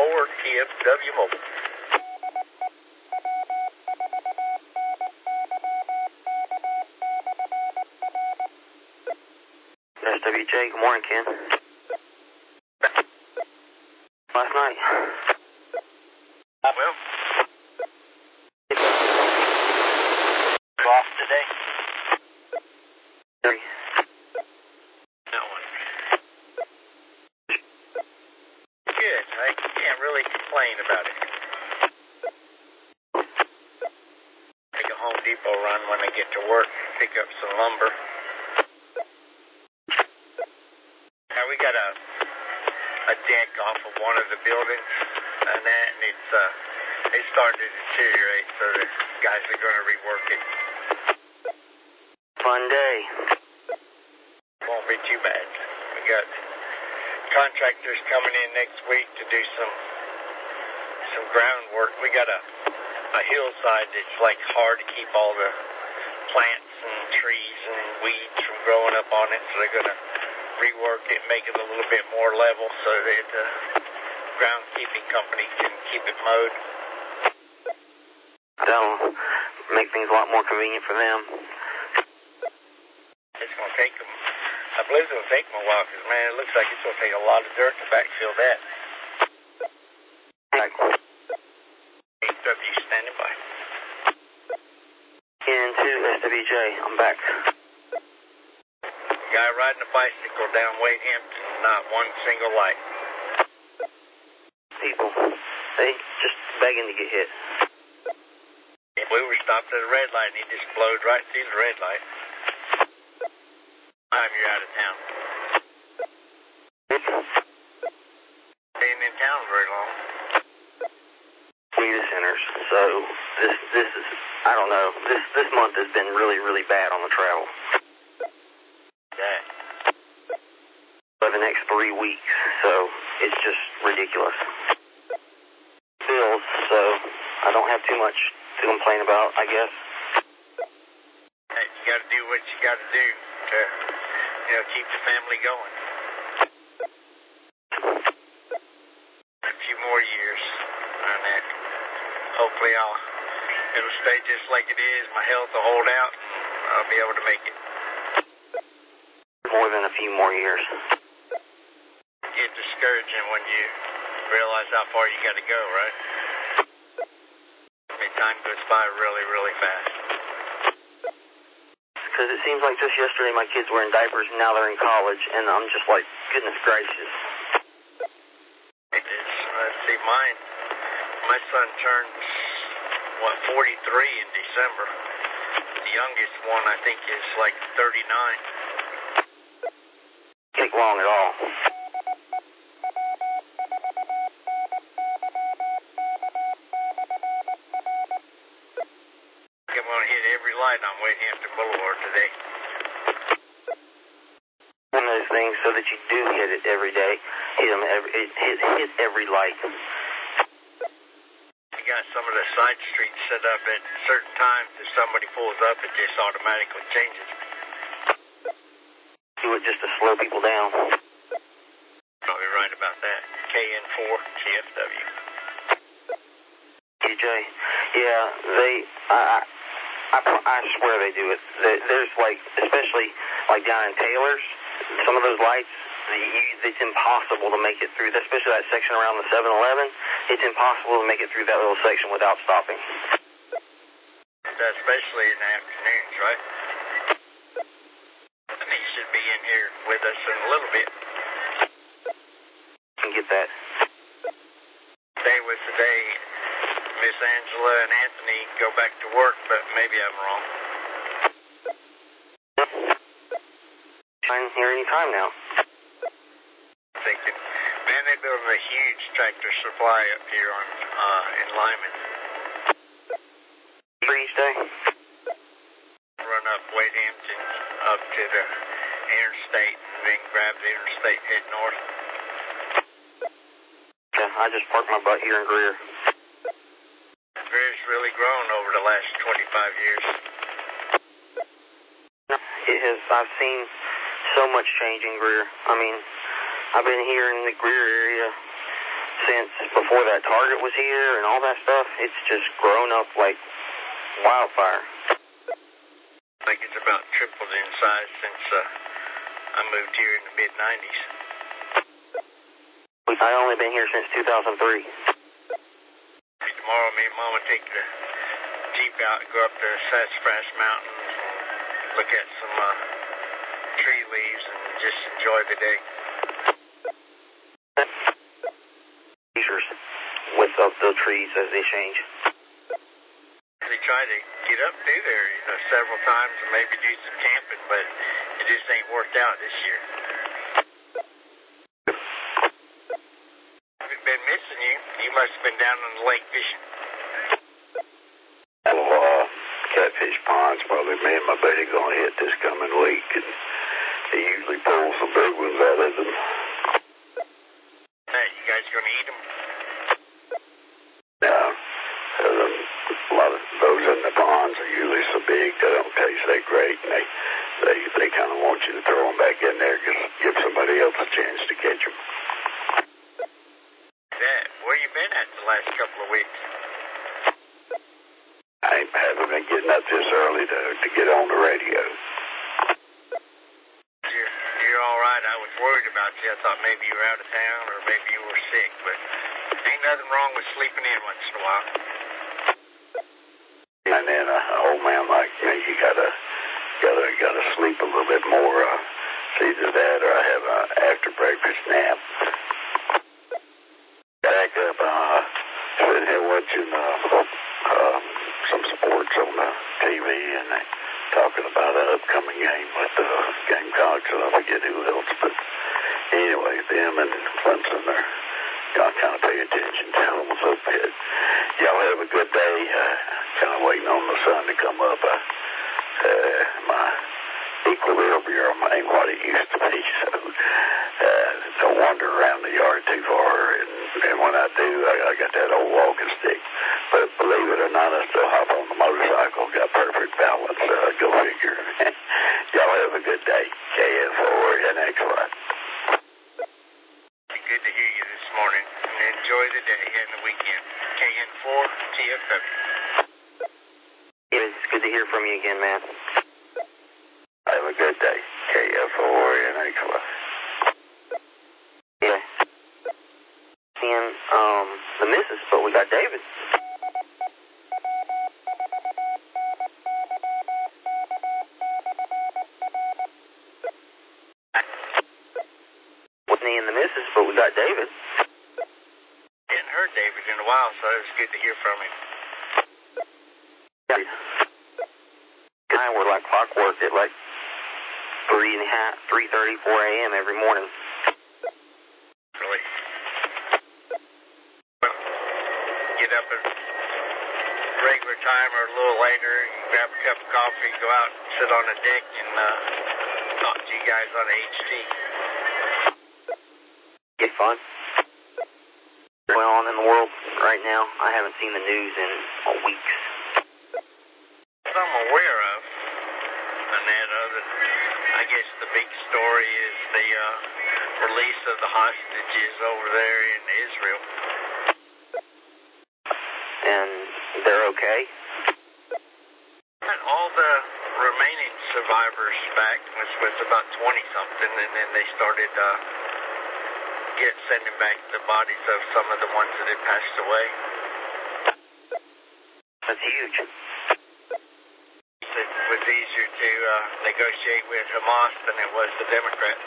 TFW Mobile. SWJ, good morning, Ken. Last night. Well, off today. No one. Good. I can't really complain about it. Take a Home Depot run when I get to work, pick up some lumber. Now we got a deck off of one of the buildings, and it's starting to deteriorate, so the guys are going to rework it. Fun day. Won't be too bad. We got contractors coming in next week to do some groundwork. We got a hillside that's like hard to keep all the plants and trees and weeds from growing up on it, so they're going to rework it, make it a little bit more level so that the groundskeeping company can keep it mowed. That'll make things a lot more convenient for them. It's going to take them, I believe it's going to take them a while, because, man, it looks like it's going to take a lot of dirt to backfill that. HW standing by. Into SWJ, I'm back. Guy riding a bicycle down Wade Hampton, not one single light. People, they just begging to get hit. We were stopped at a red light, and he just blowed right through the red light. You're out of town. Staying in town very long. Data centers. So this is, I don't know. This month has been really, really bad on the travel. Yeah. For the next 3 weeks, so it's just ridiculous. Bills, so I don't have too much to complain about, I guess. Hey, you got to do what you got to do to, keep the family going. A few more years on that. Hopefully it'll stay just like it is. My health will hold out, and I'll be able to make it. More than a few more years. It's discouraging when you realize how far you got to go, right? I mean, time goes by really, really fast. Because it seems like just yesterday my kids were in diapers and now they're in college, and I'm just like, goodness gracious. It is. Let's see, my son turns, 43 in December. The youngest one, I think, is like 39. Take long at all. I'm going to hit every light on Wade Hampton Boulevard today. One of those things so that you do hit it every day. Hit every light. You got some of the side streets set up at certain times. If somebody pulls up, it just automatically changes. Do it just to slow people down. Probably right about that. KN4 TFW. DJ, yeah, I swear they do it. There's like, especially like down in Taylor's, some of those lights, it's impossible to make it through, especially that section around the 7-Eleven. It's impossible to make it through that little section without stopping. Especially in the afternoons, right? And he should be in here with us in a little bit. Can get that. Today was the day Miss Angela and Anthony go back to work, but maybe I'm wrong. I'm here any time now. Thinking, man, they're building a huge tractor supply up here in Lyman. For each day? Run up Wade Hampton up to the interstate and then grab the interstate, head north. Yeah, I just parked my butt here in Greer. Greer's really grown over the last 25 years. It has. I've seen so much change in Greer. I mean, I've been here in the Greer area since before that Target was here and all that stuff, it's just grown up like wildfire. I think it's about tripled in size since I moved here in the mid-90s. I've only been here since 2003. Tomorrow, me and Mom will take the Jeep out and go up to Sassafras Mountain, look at some tree leaves, and just enjoy the day. Pictures with the trees as they change. They try to get up through there, several times and maybe do some camping, but it just ain't worked out this year. I've been missing you. You must have been down on the lake fishing. Well, Catfish Pond's probably me and my buddy gonna hit this coming week, and he usually pulls some big ones out of them. Hey, you guys gonna eat them? No, a lot of those in the ponds are usually so big they don't taste that great, and they kind of want you to throw them back in there, give somebody else a chance to catch them. Dad, where you been at the last couple of weeks? I haven't been getting up this early to get on the radio. You're all right. I was worried about you. I thought maybe you were out of town or maybe you were sick, but ain't nothing wrong with sleeping in once in a while. And then an old man like me, you gotta sleep a little bit more. It's either that or I have an after breakfast nap. Back up, sitting here watching some sports on the TV, and they talking about an upcoming game with the Gamecocks, and I forget who else, but anyway, them and Clemson are, y'all kind of pay attention to them a little bit. Y'all have a good day. Kind of waiting on the sun to come up. My equilibrium ain't what it used to be, so don't wander around the yard too far, and when I do, I got that old walking stick. But believe it or not, I still hop on the motorcycle, got perfect balance, go figure. Y'all have a good day. KF4NXY. Good to hear you this morning, and enjoy the day and the weekend. KN4 TFW. It's good to hear from you again, man. Have a good day. KF4NXY. Yeah. Seeing the missus, but we got David. Wasn't he in the missus, but we got David. Hadn't heard David in a while, so it was good to hear from him. Yeah. I were like clockwork at like 3:30, 4 a.m. every morning. Really? Well, get up at regular time or a little later, grab a cup of coffee, go out and sit on the deck and talk to you guys on HT. Get fun. Going on in the world right now? I haven't seen the news in weeks. What I'm aware of, Annette, I guess the big story is the release of the hostages over there in Israel. And they're okay? And all the remaining survivors back was about 20-something, and then they started sending back the bodies of some of the ones that had passed away. That's huge. It was easier to negotiate with Hamas than it was the Democrats.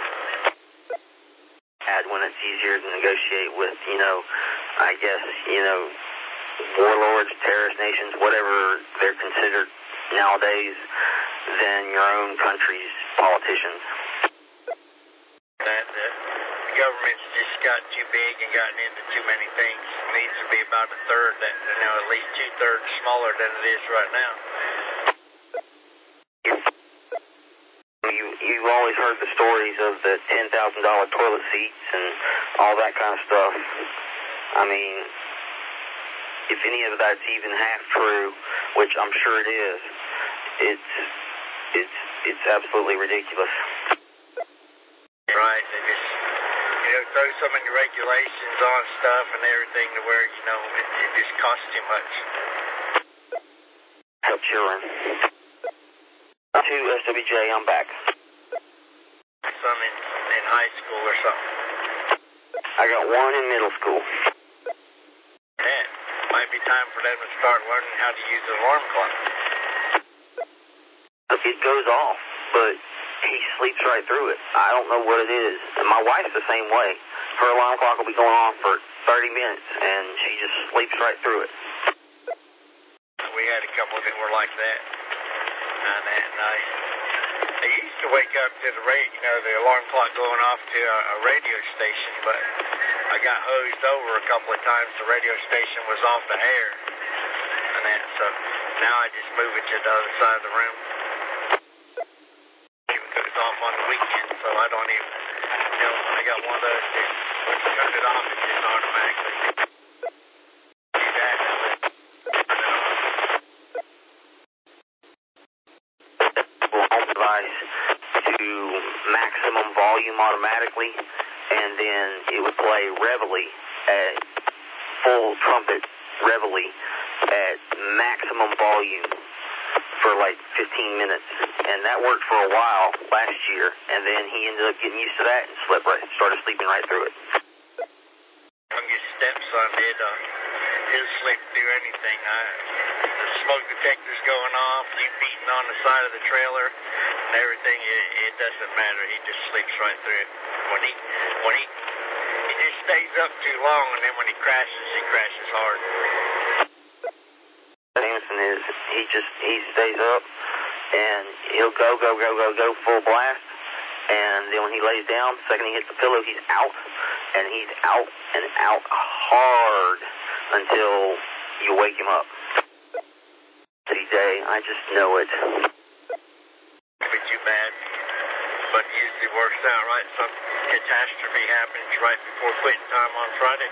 When it's easier to negotiate with, I guess, warlords, terrorist nations, whatever they're considered nowadays, than your own country's politicians. That the government's just got too big and gotten into too many things. It needs to be about a third, at least 2/3 smaller than it is right now. You've always heard the stories of the $10,000 toilet seats and all that kind of stuff. I mean, if any of that's even half true, which I'm sure it is, it's absolutely ridiculous. Right. They just, throw so many regulations on stuff and everything to where, you know, it just costs too much. Help children. To SWJ, I'm back. Some in high school or something. I got one in middle school. Man, might be time for them to start learning how to use an alarm clock. It goes off, but he sleeps right through it. I don't know what it is. And my wife's the same way. Her alarm clock will be going on for 30 minutes, and she just sleeps right through it. We had a couple that were like that. And I used to wake up to the the alarm clock going off to a radio station, but I got hosed over a couple of times. The radio station was off the air. And so now I just move it to the other side of the room. It goes off on the weekend, so I don't even, I got one of those that when you turn it off, it just automatically do that and then turn it off. Home device to maximum volume automatically, and then it would play Reveille at full trumpet Reveille at maximum volume for like 15 minutes, and that worked for a while last year, and then he ended up getting used to that and started sleeping right through it. Youngest stepson he'll sleep through anything. The smoke detector's going off, you beating on the side of the trailer, and everything. It doesn't matter. He just sleeps right through it. When he just stays up too long, and then when he crashes hard. Samson is he stays up and he'll go full blast, and then when he lays down, the second he hits the pillow, he's out, and he's out and out hard until you wake him up. DJ, I just know it. Be too bad, but it usually works out right. Some catastrophe happens right before quitting time on Friday.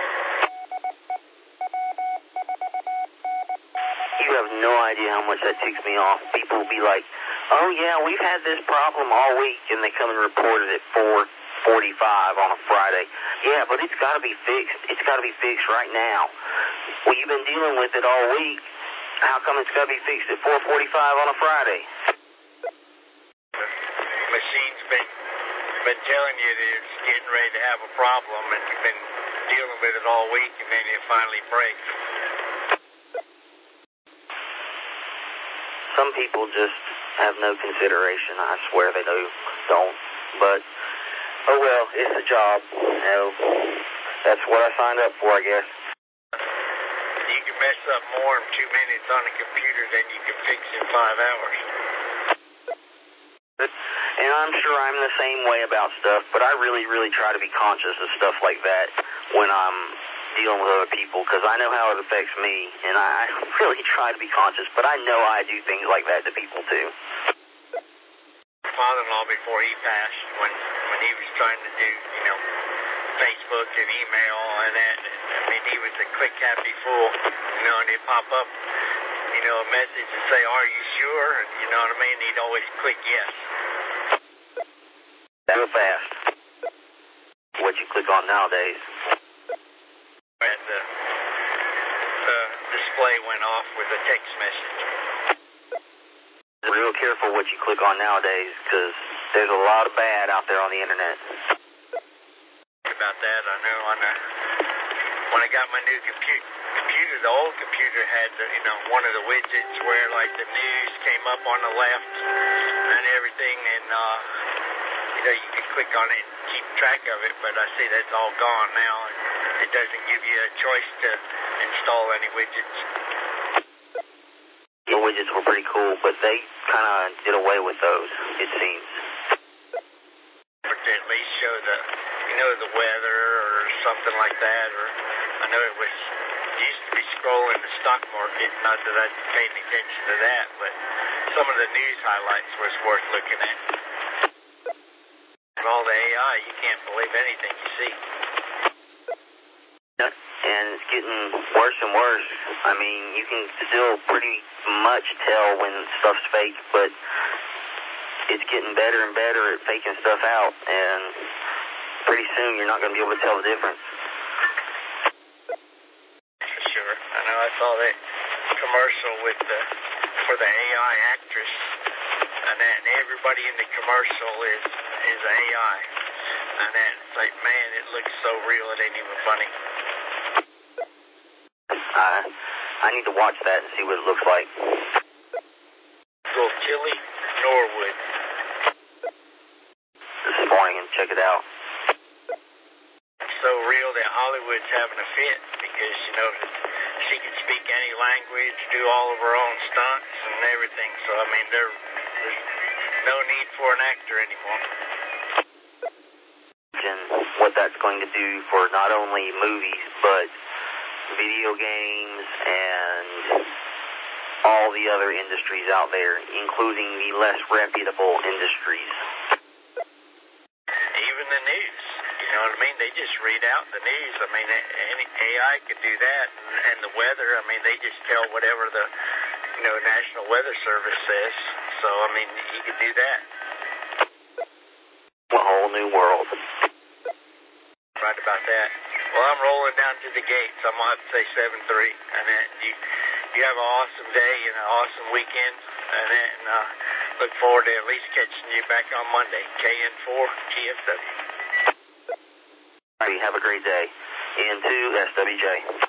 You have no idea how much that ticks me off. People will be like, oh yeah, we've had this problem all week, and they come and report it at 4:45 on a Friday. Yeah, but it's got to be fixed. It's got to be fixed right now. Well, you've been dealing with it all week. How come it's got to be fixed at 4:45 on a Friday? The machine's been telling you that it's getting ready to have a problem, and you've been dealing with it all week, and then it finally breaks. Some people just have no consideration. I swear they don't. But, oh well, it's a job. That's what I signed up for, I guess. You can mess up more in 2 minutes on a computer than you can fix in 5 hours. And I'm sure I'm the same way about stuff, but I really, really try to be conscious of stuff like that when I'm dealing with other people, because I know how it affects me, and I really try to be conscious, but I know I do things like that to people too. My father-in-law, before he passed, when he was trying to do, Facebook and email and that, I mean, he was a click happy fool, and he'd pop up, a message and say, are you sure? And you know what I mean? He'd always click yes. Real fast. What you click on nowadays. And the display went off with a text message. Real careful what you click on nowadays, because there's a lot of bad out there on the internet. About that, I know. When I got my new computer, the old computer had one of the widgets where like the news came up on the left and everything, and you could click on it and keep track of it. But I see that's all gone now. It doesn't give you a choice to install any widgets. The widgets were pretty cool, but they kind of did away with those, it seems. But to at least show the weather or something like that, or I know it used to be scrolling the stock market, not that I paid any attention to that, but some of the news highlights was worth looking at. With all the AI, you can't believe anything you see. And it's getting worse and worse. I mean, you can still pretty much tell when stuff's fake, but it's getting better and better at faking stuff out. And pretty soon you're not going to be able to tell the difference. For sure. I know I saw that commercial for the AI actress, and everybody in the commercial is AI. And it's like, man, it looks so real, it ain't even funny. I need to watch that and see what it looks like. Go Tilly Norwood. This morning and check it out. It's so real that Hollywood's having a fit because, you know, she can speak any language, do all of her own stunts and everything. So, I mean, there's no need for an actor anymore. And what that's going to do for not only movies, but video games and all the other industries out there, including the less reputable industries. Even the news, you know what I mean? They just read out the news. I mean, any AI could do that. And the weather, I mean, they just tell whatever the, you know, National Weather Service says. So, I mean, you could do that. A whole new world. Right about that. Well, I'm rolling down to the gates. I'm going to have to say 7-3. And then you have an awesome day and an awesome weekend. And then look forward to at least catching you back on Monday. KN4 GFW. All right, have a great day. N2 SWJ.